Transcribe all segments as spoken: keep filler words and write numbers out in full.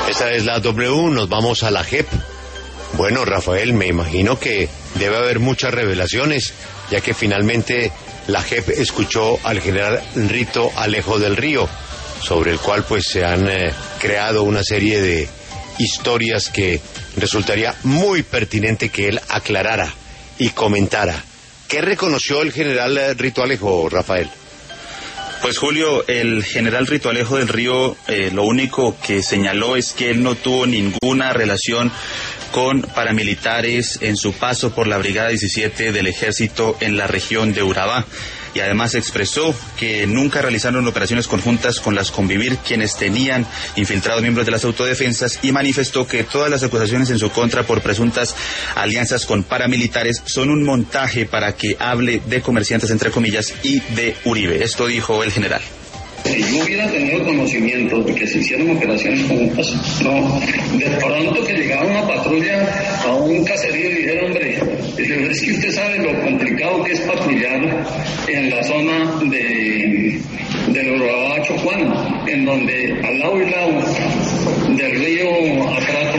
Esta es la W, nos vamos a la J E P. Bueno, Rafael, me imagino que debe haber muchas revelaciones, ya que finalmente la J E P escuchó al general Rito Alejo del Río, sobre el cual pues se han eh, creado una serie de historias que resultaría muy pertinente que él aclarara y comentara. ¿Qué reconoció el general eh, Rito Alejo, Rafael? Pues Julio, el general Rito Alejo del Río eh, lo único que señaló es que él no tuvo ninguna relación con paramilitares en su paso por la Brigada diecisiete del Ejército en la región de Urabá. Y además expresó que nunca realizaron operaciones conjuntas con las Convivir, quienes tenían infiltrados miembros de las autodefensas, y manifestó que todas las acusaciones en su contra por presuntas alianzas con paramilitares son un montaje para que hable de comerciantes, entre comillas, y de Uribe. Esto dijo el general. Si yo hubiera tenido conocimiento de que se hicieron operaciones conjuntas, no, de pronto que llegaba una patrulla a un caserío y dijera, hombre, es que usted sabe lo complicado que es patrullar en la zona de del Urabá Chocuano, en donde al lado y lado del río Acrato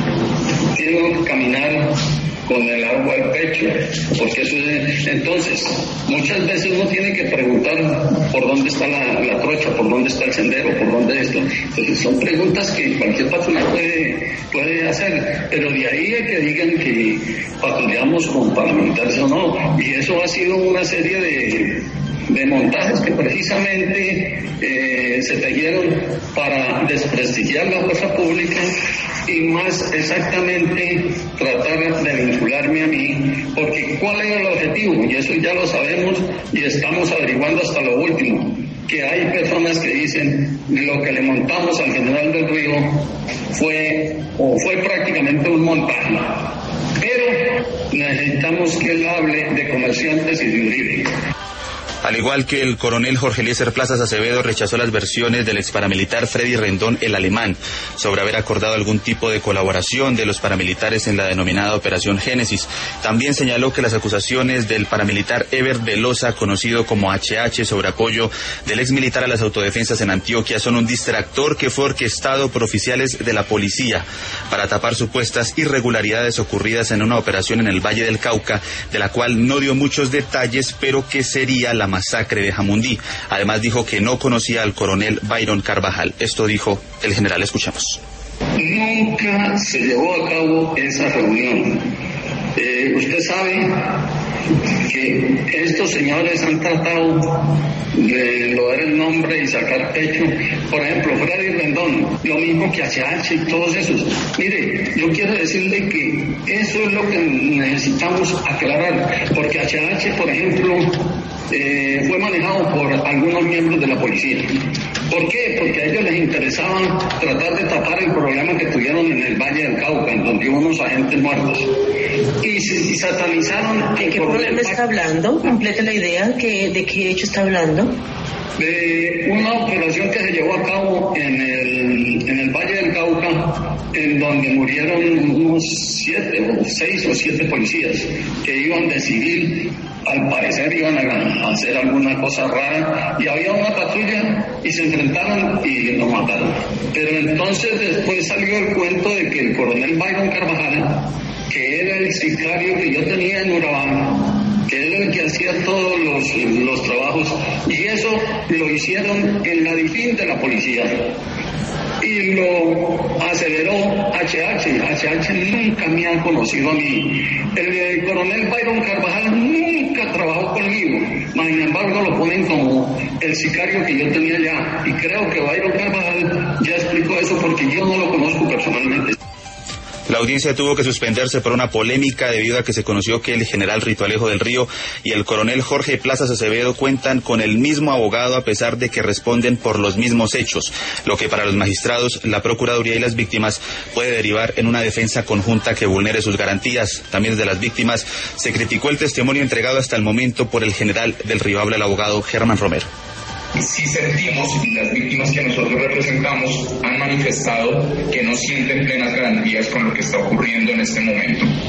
tiene que caminar con el agua al pecho, porque eso es... Entonces, muchas veces uno tiene que preguntar por dónde está la, la trocha, por dónde está el sendero, por dónde esto. Entonces, son preguntas que cualquier patrulla puede, puede hacer, pero de ahí a que digan que patrullamos con paramilitares o no, y eso ha sido una serie de... de montajes que precisamente eh, se tejieron para desprestigiar la fuerza pública y más exactamente tratar de vincularme a mí, porque ¿cuál es el objetivo? Y eso ya lo sabemos y estamos averiguando hasta lo último, que hay personas que dicen lo que le montamos al general del Río fue o fue prácticamente un montaje, pero necesitamos que él hable de comerciantes y de Uribe. Al igual que el coronel Jorge Eliezer Plazas Acevedo rechazó las versiones del ex paramilitar Freddy Rendón el Alemán sobre haber acordado algún tipo de colaboración de los paramilitares en la denominada Operación Génesis. También señaló que las acusaciones del paramilitar Ever Velosa, conocido como H H, sobre apoyo del ex militar a las autodefensas en Antioquia son un distractor que fue orquestado por oficiales de la policía para tapar supuestas irregularidades ocurridas en una operación en el Valle del Cauca, de la cual no dio muchos detalles, pero que sería la masacre de Jamundí. Además dijo que no conocía al coronel Byron Carvajal. Esto dijo el general. Escuchamos. Nunca se llevó a cabo esa reunión. Eh, usted sabe que estos señores han tratado de lograr el nombre y sacar pecho. Por ejemplo, Freddy Rendón, lo mismo que H H y todos esos. Mire, yo quiero decirle que eso es lo que necesitamos aclarar, porque H H, por ejemplo, eh, fue manejado por algunos miembros de la policía. ¿Por qué? Porque a ellos les interesaba tratar de tapar el problema que tuvieron en el Valle del Cauca, en donde hubo unos agentes muertos. Y, se, y satanizaron... ¿De qué problema está hablando? Complete la idea, que, ¿de qué hecho está hablando? De una operación que se llevó a cabo en el, en el Valle del Cauca, en donde murieron unos siete o seis o siete policías que iban de civil. Al parecer iban a hacer alguna cosa rara y había una patrulla y se enfrentaron y lo mataron. Pero entonces después salió el cuento de que el coronel Byron Carvajal, que era el sicario que yo tenía en Urabá, que era el que hacía todos los, los trabajos, y eso lo hicieron en la DIFIN de la policía. Y lo aseveró H H. H H nunca me ha conocido a mí. El, el coronel Byron Carvajal nunca trabajó conmigo. Sin embargo, lo ponen como el sicario que yo tenía allá. Y creo que Byron Carvajal ya explicó eso porque yo no lo conozco personalmente. La audiencia tuvo que suspenderse por una polémica debido a que se conoció que el general Rito Alejo del Río y el coronel Jorge Plazas Acevedo cuentan con el mismo abogado a pesar de que responden por los mismos hechos, lo que para los magistrados, la Procuraduría y las víctimas puede derivar en una defensa conjunta que vulnere sus garantías. También desde las víctimas se criticó el testimonio entregado hasta el momento por el general del Río. Habla el abogado Germán Romero. Sí sentimos, y las víctimas que nosotros representamos han manifestado que no sienten plenas garantías con lo que está ocurriendo en este momento.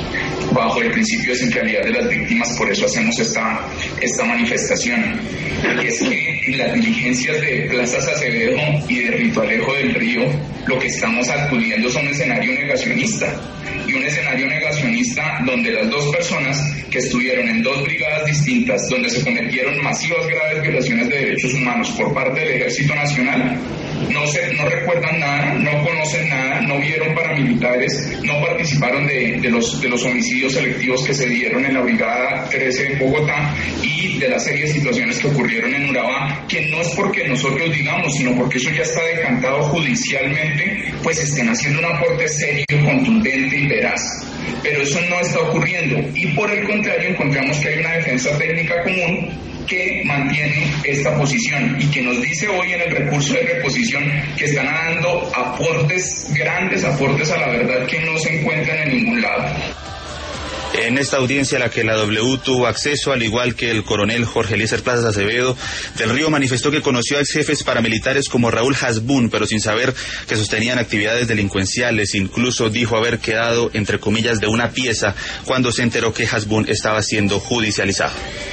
bajo el principio de centralidad de las víctimas, por eso hacemos esta, esta manifestación. Y es que las diligencias de Plazas Acevedo y de Rito Alejo del Río, lo que estamos acudiendo es un escenario negacionista, y un escenario negacionista donde las dos personas que estuvieron en dos brigadas distintas, donde se cometieron masivas graves violaciones de derechos humanos por parte del Ejército Nacional, no se, no recuerdan nada, no conocen nada, no vieron paramilitares, no participaron de, de, los, de los homicidios selectivos que se dieron en la Brigada trece en Bogotá y de la serie de situaciones que ocurrieron en Urabá, que no es porque nosotros digamos, sino porque eso ya está decantado judicialmente, pues estén haciendo un aporte serio, contundente y veraz. Pero eso no está ocurriendo, y por el contrario encontramos que hay una defensa técnica común que mantiene esta posición y que nos dice hoy en el recurso de reposición que están dando aportes, grandes aportes a la verdad que no se encuentran en ningún lado. En esta audiencia a la que la W tuvo acceso, al igual que el coronel Jorge Eliezer Plazas Acevedo del Río, manifestó que conoció a ex jefes paramilitares como Raúl Hasbún, pero sin saber que sostenían actividades delincuenciales. Incluso dijo haber quedado, entre comillas, de una pieza cuando se enteró que Hasbún estaba siendo judicializado.